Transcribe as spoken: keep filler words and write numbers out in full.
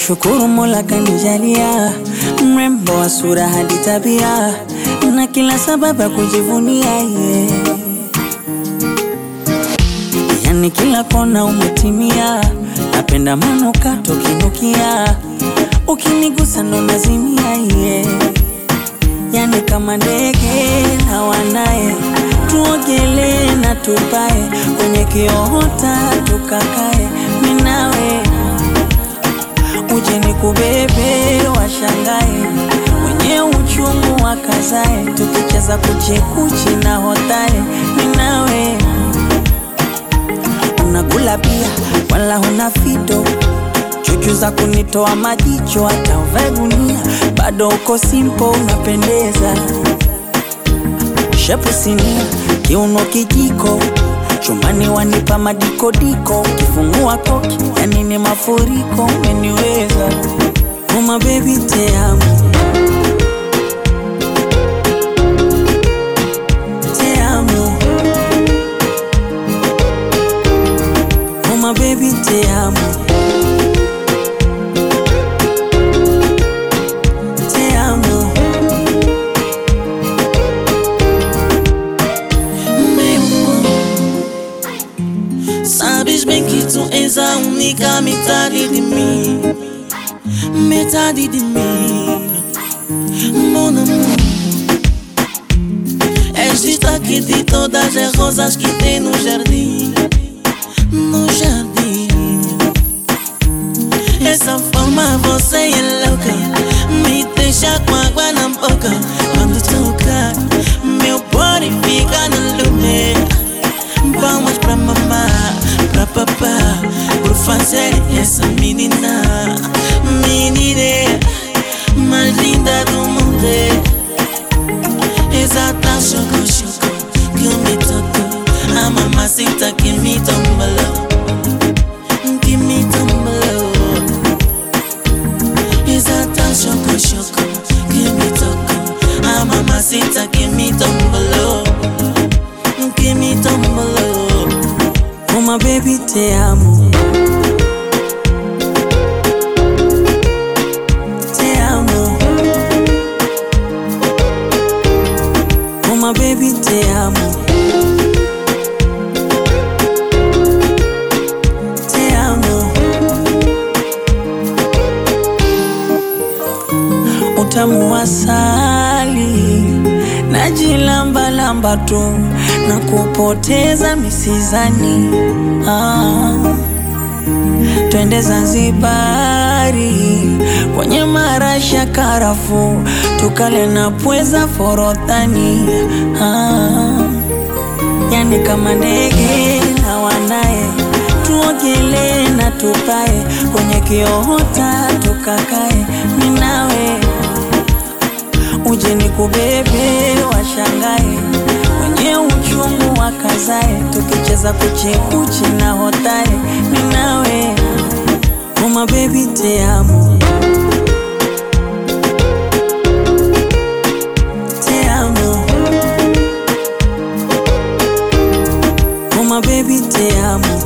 Nashukuru Mola kanijalia mrembo wa sura hadi tabia, na kila sababu ya kujivunia yeah. Yani kila kona umetimia, napenda manukato kinukia, ukinigusa ndo nazimia yeah. Yani kama ndege na wanae, tuogele na tupae, kwenye kiota tukakae minawe, uje nikubebe washangae, wenye uchungu wakazae, tukicheza kuchekuchi na hotae minawe. Unakula pia wala huna fito, chuchu za kunitoa majicho, hata uvae gunia bado uko simple unapendeza. Shepu sinia, kiuno kijiko, chumbani wanipa madiko diko, kifungua koki yani ni mafuriko umeniweza. Oh my baby te amo, te amo. Oh my baby te amo, te amo. Sabes bem que tu és a única metade de mim, metade de mim, mon amour. És destaque de todas as rosas que tem no jardim, no jardim. Essa forma você é louca, me deixa com água na boca. Quando toca, meu body fica no lume. Palmas pra mamá, pra papá, por fazer essa menina, menina mais linda do mundo. Exata choco, choco, que me tocou, a mamacita que me tombalou, que me tombalou. Exata choco, choco, que me tocou, a mamacita que me tombalou, que me tombalou. Oh my baby te amo, te amo. Oh my baby te amo, te amo. Utamu wa asali najilamba lamba tu na kupoteza misizani. Ah, twende Zanzibari kwenye marasha karafu, tukale na pweza forodhani. Ah, yani kama ndege na wanae, tuogele na tupae, kwenye kiota tukakae minawe, uje nikubebe washangae, wenye uchungu wakazae, tukicheza kuchekuchi na hotae minawe. Oh my baby te amo, te amo. Oh my baby te amo.